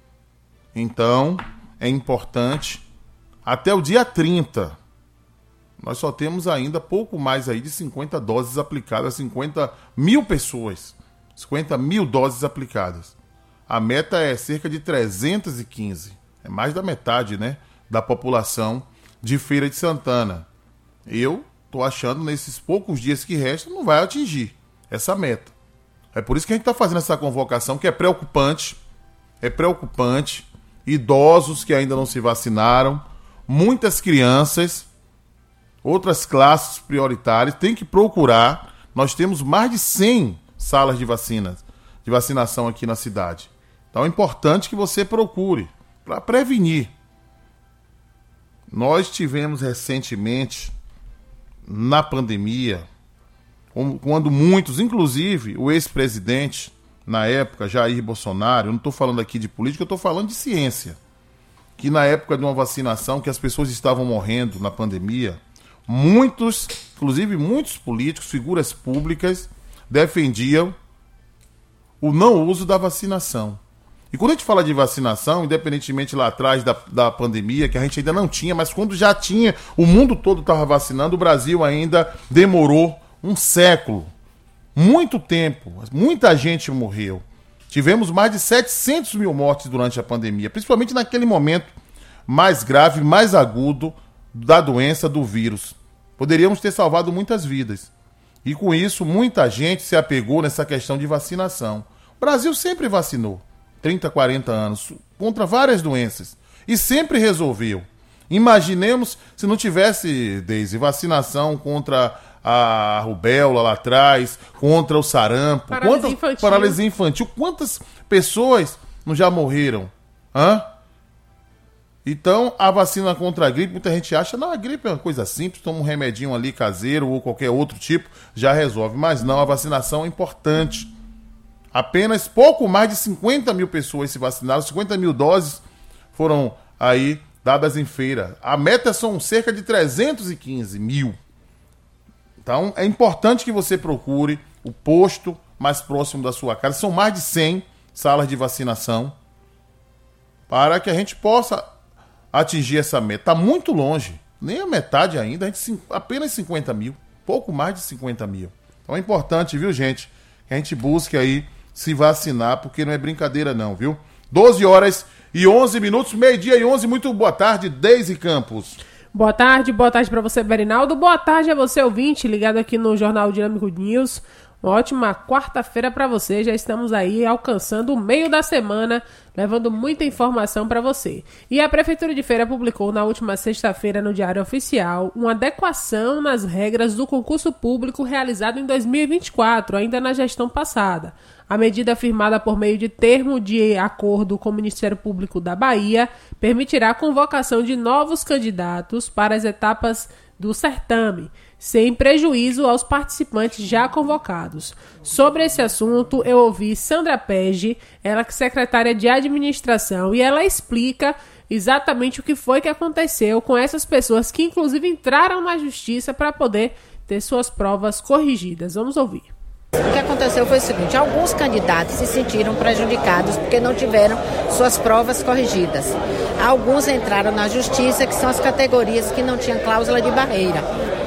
Então, é importante. Até o dia trinta, nós só temos ainda pouco mais aí de cinquenta doses aplicadas, cinquenta mil pessoas, cinquenta mil doses aplicadas. A meta é cerca de trezentos e quinze, é mais da metade, né, da população de Feira de Santana. Eu tô achando, nesses poucos dias que restam, não vai atingir essa meta. É por isso que a gente está fazendo essa convocação, que é preocupante, é preocupante, idosos que ainda não se vacinaram, muitas crianças, outras classes prioritárias, tem que procurar. Nós temos mais de cem salas de vacinas, de vacinação aqui na cidade. Então é importante que você procure para prevenir. Nós tivemos recentemente, na pandemia, quando muitos, inclusive o ex-presidente, na época, Jair Bolsonaro, eu não estou falando aqui de política, eu estou falando de ciência. que na época de uma vacinação, que as pessoas estavam morrendo na pandemia, muitos, inclusive muitos políticos, figuras públicas, defendiam o não uso da vacinação. E quando a gente fala de vacinação, independentemente lá atrás da, da pandemia, que a gente ainda não tinha, mas quando já tinha, o mundo todo estava vacinando, o Brasil ainda demorou um século, muito tempo, muita gente morreu. Tivemos mais de setecentos mil mortes durante a pandemia, principalmente naquele momento mais grave, mais agudo da doença, do vírus. Poderíamos ter salvado muitas vidas. E com isso, muita gente se apegou nessa questão de vacinação. O Brasil sempre vacinou, trinta, quarenta anos, contra várias doenças. E sempre resolveu. Imaginemos se não tivesse, Deise, vacinação contra a rubéola lá atrás, contra o sarampo, paralisia quantas, infantil. paralisia infantil, quantas pessoas não já morreram? Hã? Então, a vacina contra a gripe, muita gente acha, não, a gripe é uma coisa simples, toma um remedinho ali caseiro ou qualquer outro tipo, já resolve. Mas não, a vacinação é importante. Apenas pouco mais de cinquenta mil pessoas se vacinaram, cinquenta mil doses foram aí dadas em feira. A meta são cerca de trezentos e quinze mil. Então, é importante que você procure o posto mais próximo da sua casa. São mais de cem salas de vacinação para que a gente possa atingir essa meta. Está muito longe, nem a metade ainda, a gente, apenas cinquenta mil, pouco mais de cinquenta mil. Então é importante, viu, gente, que a gente busque aí se vacinar, porque não é brincadeira não, viu? doze horas e onze minutos, meio-dia e onze, muito boa tarde, Deise Campos. Boa tarde, boa tarde para você, Berinaldo. Boa tarde a você, ouvinte, ligado aqui no Jornal Dinâmico News. Uma ótima quarta-feira para você. Já estamos aí alcançando o meio da semana, levando muita informação para você. E a Prefeitura de Feira publicou na última sexta-feira no Diário Oficial uma adequação nas regras do concurso público realizado em dois mil e vinte e quatro, ainda na gestão passada. A medida, firmada por meio de termo de acordo com o Ministério Público da Bahia, permitirá a convocação de novos candidatos para as etapas do certame, sem prejuízo aos participantes já convocados. Sobre esse assunto, eu ouvi Sandra Pege, ela que é secretária de administração, e ela explica exatamente o que foi que aconteceu com essas pessoas que inclusive entraram na justiça para poder ter suas provas corrigidas. Vamos ouvir. O que aconteceu foi o seguinte, alguns candidatos se sentiram prejudicados porque não tiveram suas provas corrigidas. Alguns entraram na justiça, que são as categorias que não tinham cláusula de barreira.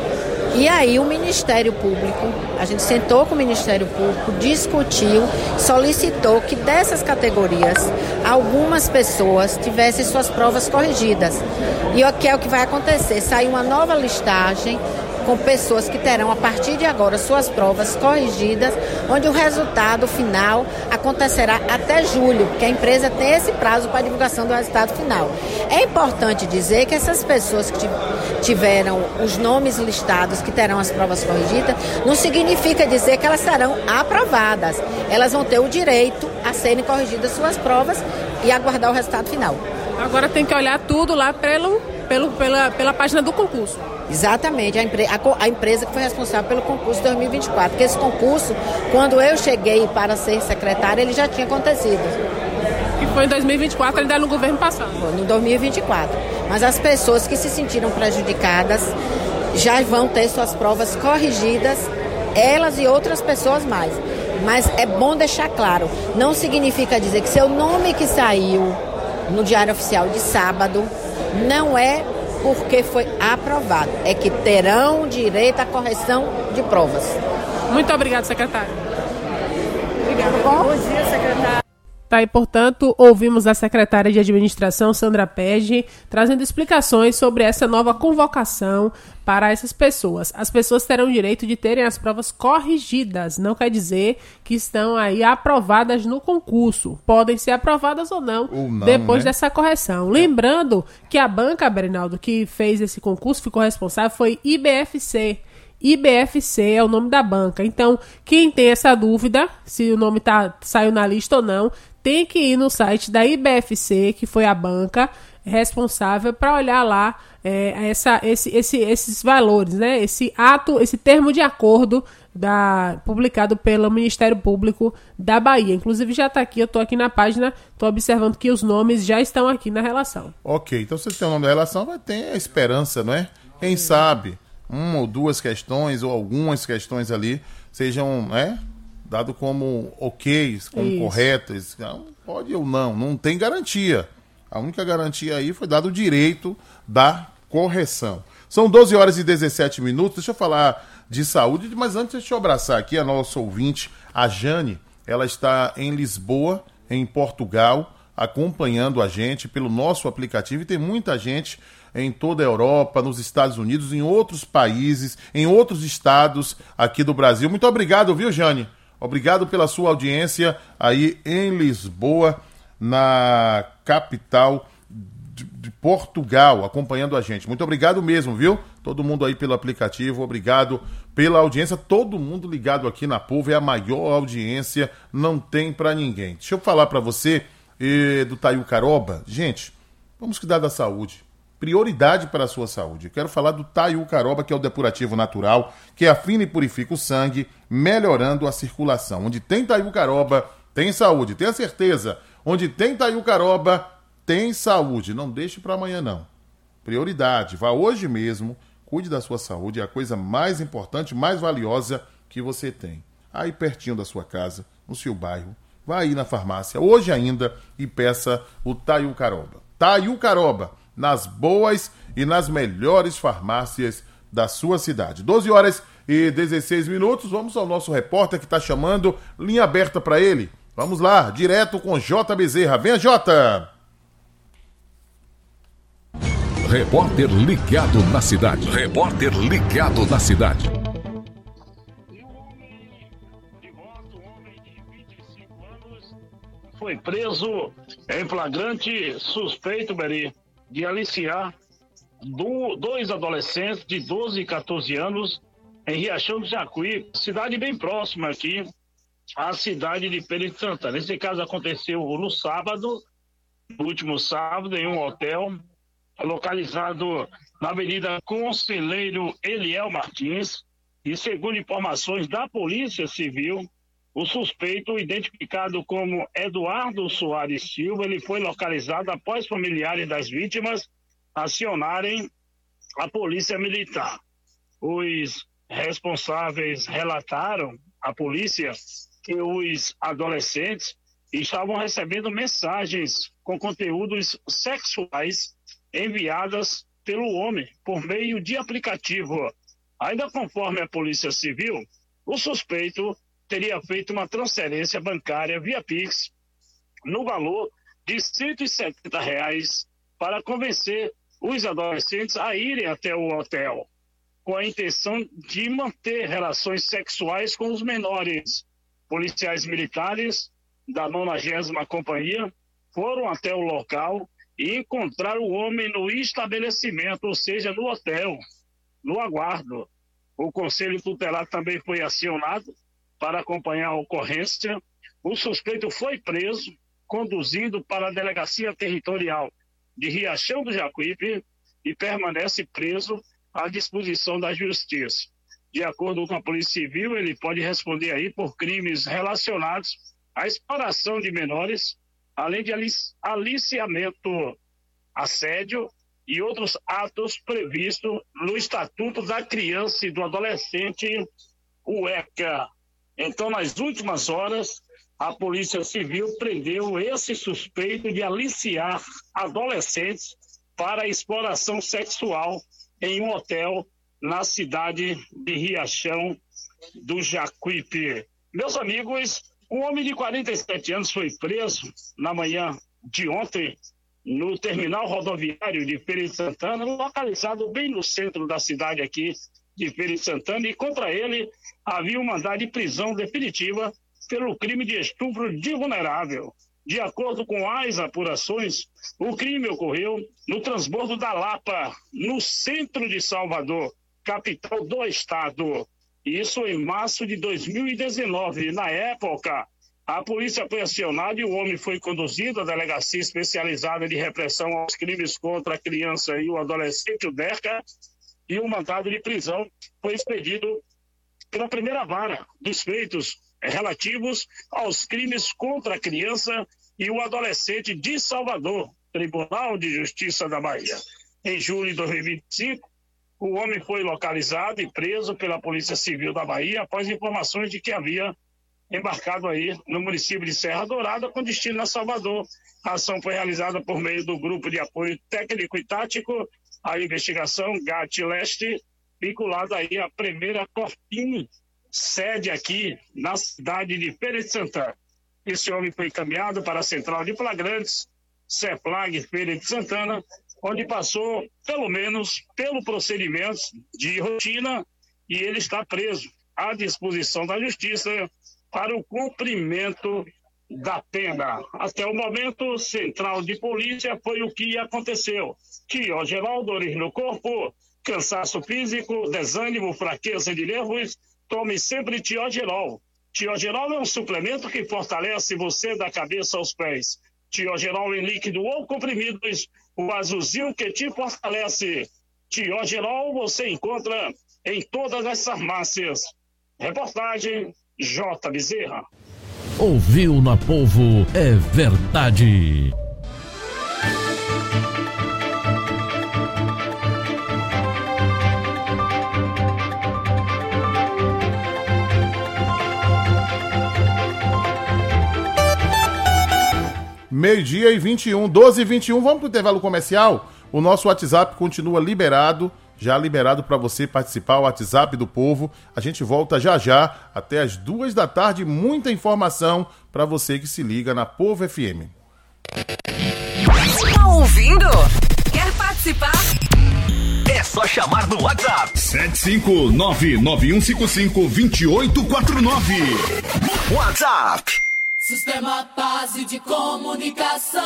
E aí o Ministério Público, a gente sentou com o Ministério Público, discutiu, solicitou que dessas categorias algumas pessoas tivessem suas provas corrigidas. E o que é o que vai acontecer? Saiu uma nova listagem com pessoas que terão, a partir de agora, suas provas corrigidas, onde o resultado final acontecerá até julho, porque a empresa tem esse prazo para a divulgação do resultado final. É importante dizer que essas pessoas que tiveram os nomes listados, que terão as provas corrigidas, não significa dizer que elas serão aprovadas. Elas vão ter o direito a serem corrigidas suas provas e aguardar o resultado final. Agora tem que olhar tudo lá pelo, pelo, pela, pela página do concurso. Exatamente, a, empre- a, a empresa que foi responsável pelo concurso dois mil e vinte e quatro, porque esse concurso, quando eu cheguei para ser secretária, ele já tinha acontecido. E foi em dois mil e vinte e quatro, ainda no governo passado? Foi no dois mil e vinte e quatro. Mas as pessoas que se sentiram prejudicadas já vão ter suas provas corrigidas, elas e outras pessoas mais. Mas é bom deixar claro, não significa dizer que seu nome que saiu no Diário Oficial de sábado não é porque foi aprovado. É que terão direito à correção de provas. Muito obrigado, secretário. Obrigada. Bom dia, secretário. Tá, e portanto, ouvimos a secretária de administração, Sandra Pege, trazendo explicações sobre essa nova convocação para essas pessoas. As pessoas terão direito de terem as provas corrigidas, não quer dizer que estão aí aprovadas no concurso. Podem ser aprovadas ou não, ou não depois, né, dessa correção. Lembrando que a banca, Berinaldo, que fez esse concurso, ficou responsável, foi I B F C. I B F C é o nome da banca. Então, quem tem essa dúvida, se o nome tá, saiu na lista ou não, tem que ir no site da I B F C, que foi a banca responsável, para olhar lá é, essa, esse, esse, esses valores, né? Esse ato, esse termo de acordo da, publicado pelo Ministério Público da Bahia. Inclusive já está aqui, eu estou aqui na página, estou observando que os nomes já estão aqui na relação. Ok, então se você tem o nome da relação, vai ter a esperança, não é? Quem sabe uma ou duas questões ou algumas questões ali sejam, né, dado como ok, como Isso. corretas. Não, pode ou não, não tem garantia. A única garantia aí foi dado o direito da correção. São doze horas e dezessete minutos, deixa eu falar de saúde, mas antes deixa eu abraçar aqui a nossa ouvinte, a Jane. Ela está em Lisboa, em Portugal, acompanhando a gente pelo nosso aplicativo, e tem muita gente em toda a Europa, nos Estados Unidos, em outros países, em outros estados aqui do Brasil. Muito obrigado, viu, Jane? Obrigado pela sua audiência aí em Lisboa, na capital de, de Portugal, acompanhando a gente. Muito obrigado mesmo, viu? Todo mundo aí pelo aplicativo, obrigado pela audiência. Todo mundo ligado aqui na Povo, é a maior audiência, não tem pra ninguém. Deixa eu falar pra você eh, do Taiu Caroba. Gente, vamos cuidar da saúde. Prioridade para a sua saúde. Eu quero falar do Taiu Caroba, que é o depurativo natural, que afina e purifica o sangue, melhorando a circulação. Onde tem Taiu Caroba, tem saúde. Tenha certeza. Onde tem Taiu Caroba, tem saúde. Não deixe para amanhã, não. Prioridade. Vá hoje mesmo, cuide da sua saúde. É a coisa mais importante, mais valiosa que você tem. Aí pertinho da sua casa, no seu bairro, vá aí na farmácia, hoje ainda, e peça o Taiu Caroba. Taiu Caroba, nas boas e nas melhores farmácias da sua cidade. doze horas e dezesseis minutos, vamos ao nosso repórter que está chamando, linha aberta para ele. Vamos lá, direto com J. Bezerra. Venha, Jota! Repórter ligado na cidade. Repórter ligado na cidade. Foi preso em flagrante suspeito, Beri, de aliciar do, dois adolescentes de doze e quatorze anos em Riachão do Jacuí, cidade bem próxima aqui à cidade de Feira de Santana. Esse caso aconteceu no sábado, no último sábado, em um hotel localizado na Avenida Conselheiro Eliel Martins, e segundo informações da Polícia Civil, o suspeito, identificado como Eduardo Soares Silva, ele foi localizado após familiares das vítimas acionarem a Polícia Militar. Os responsáveis relataram à polícia que os adolescentes estavam recebendo mensagens com conteúdos sexuais enviadas pelo homem por meio de aplicativo. Ainda conforme a Polícia Civil, o suspeito teria feito uma transferência bancária via Pix no valor de cento e setenta reais para convencer os adolescentes a irem até o hotel, com a intenção de manter relações sexuais com os menores. Policiais militares da nonagésima Companhia foram até o local e encontraram o homem no estabelecimento, ou seja, no hotel, no aguardo. O Conselho Tutelar também foi acionado para acompanhar a ocorrência. O suspeito foi preso, conduzido para a Delegacia Territorial de Riachão do Jacuípe e permanece preso à disposição da Justiça. De acordo com a Polícia Civil, ele pode responder aí por crimes relacionados à exploração de menores, além de aliciamento, assédio e outros atos previstos no Estatuto da Criança e do Adolescente, o ECA. Então, nas últimas horas, a Polícia Civil prendeu esse suspeito de aliciar adolescentes para exploração sexual em um hotel na cidade de Riachão do Jacuípe. Meus amigos, um homem de quarenta e sete anos foi preso na manhã de ontem no terminal rodoviário de Feira de Santana, localizado bem no centro da cidade aqui de Feira de Santana, e contra ele havia um mandado de prisão definitiva pelo crime de estupro de vulnerável. De acordo com as apurações, o crime ocorreu no transbordo da Lapa, no centro de Salvador, capital do estado. Isso em março de dois mil e dezenove. Na época, a polícia foi acionada e o homem foi conduzido à Delegacia Especializada de Repressão aos Crimes contra a Criança e o Adolescente, o DERCA, e o mandado de prisão foi expedido pela primeira vara dos feitos relativos aos crimes contra a criança e o adolescente de Salvador, Tribunal de Justiça da Bahia. Em julho de dois mil e vinte e cinco, o homem foi localizado e preso pela Polícia Civil da Bahia após informações de que havia embarcado aí no município de Serra Dourada com destino a Salvador. A ação foi realizada por meio do Grupo de Apoio Técnico e Tático à Investigação G A T Leste, vinculado aí à primeira Corpim, sede aqui na cidade de Feira de Santana. Esse homem foi encaminhado para a Central de Flagrantes, CEPLAG Feira de Santana, onde passou, pelo menos, pelo procedimento de rotina, e ele está preso à disposição da Justiça para o cumprimento da pena. Até o momento, Central de Polícia foi o que aconteceu. Tiogeral, dores no corpo, cansaço físico, desânimo, fraqueza de nervos, tome sempre Tiogeral. Tiogeral é um suplemento que fortalece você da cabeça aos pés. Tiogeral em líquido ou comprimidos, o azulzinho que te fortalece. Tiogeral você encontra em todas as farmácias. Reportagem J. Bezerra. Ouviu na Povo é verdade. Meio-dia e vinte e um, doze e vinte e um, vamos para o intervalo comercial? O nosso WhatsApp continua liberado, já liberado para você participar, o WhatsApp do Povo. A gente volta já já, até as duas da tarde, muita informação para você que se liga na Povo F M. Tá ouvindo? Quer participar? É só chamar no WhatsApp. sete cinco nove nove um cinco cinco dois oito quatro nove. WhatsApp. Sistema Base de Comunicação.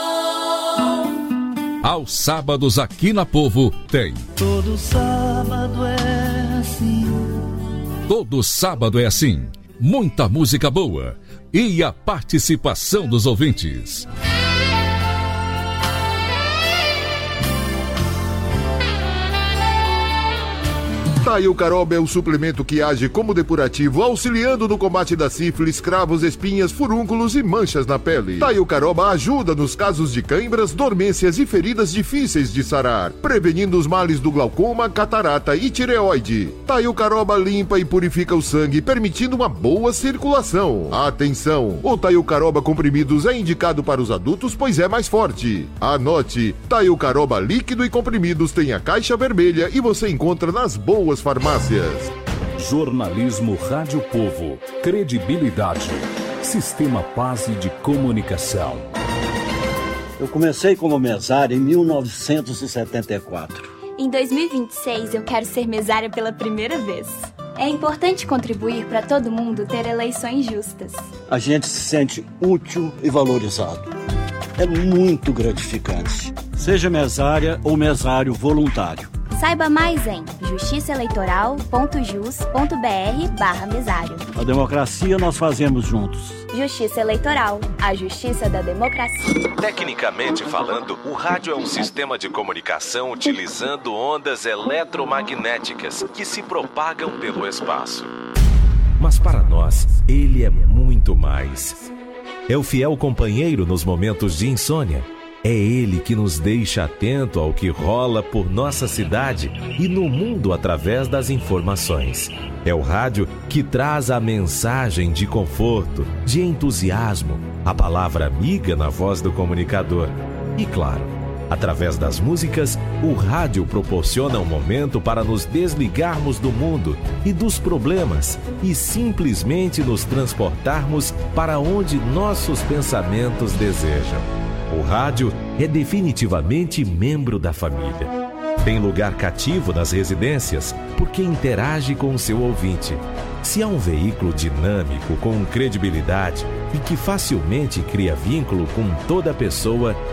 Aos sábados aqui na Povo tem. Todo sábado é assim. Todo sábado é assim. Muita música boa e a participação dos ouvintes. Taio Caroba é o suplemento que age como depurativo, auxiliando no combate da sífilis, cravos, espinhas, furúnculos e manchas na pele. Taio Caroba ajuda nos casos de cãibras, dormências e feridas difíceis de sarar, prevenindo os males do glaucoma, catarata e tireoide. Taio Caroba limpa e purifica o sangue, permitindo uma boa circulação. Atenção! O Taio Caroba comprimidos é indicado para os adultos, pois é mais forte. Anote: Taio Caroba líquido e comprimidos tem a caixa vermelha e você encontra nas boas farmácias. Jornalismo Rádio Povo. Credibilidade. Sistema Base de Comunicação. Eu comecei como mesário em mil novecentos e setenta e quatro. Em dois mil e vinte e seis eu quero ser mesária pela primeira vez. É importante contribuir para todo mundo ter eleições justas. A gente se sente útil e valorizado. É muito gratificante. Seja mesária ou mesário voluntário. Saiba mais em justiçaeleitoral.jus.br barra mesário. A democracia nós fazemos juntos. Justiça Eleitoral, a justiça da democracia. Tecnicamente falando, o rádio é um sistema de comunicação utilizando ondas eletromagnéticas que se propagam pelo espaço. Mas para nós, ele é muito mais. É o fiel companheiro nos momentos de insônia. É ele que nos deixa atento ao que rola por nossa cidade e no mundo através das informações. É o rádio que traz a mensagem de conforto, de entusiasmo, a palavra amiga na voz do comunicador. E claro, através das músicas, o rádio proporciona um momento para nos desligarmos do mundo e dos problemas e simplesmente nos transportarmos para onde nossos pensamentos desejam. O rádio é definitivamente membro da família. Tem lugar cativo nas residências porque interage com o seu ouvinte. Se há um veículo dinâmico, com credibilidade e que facilmente cria vínculo com toda pessoa,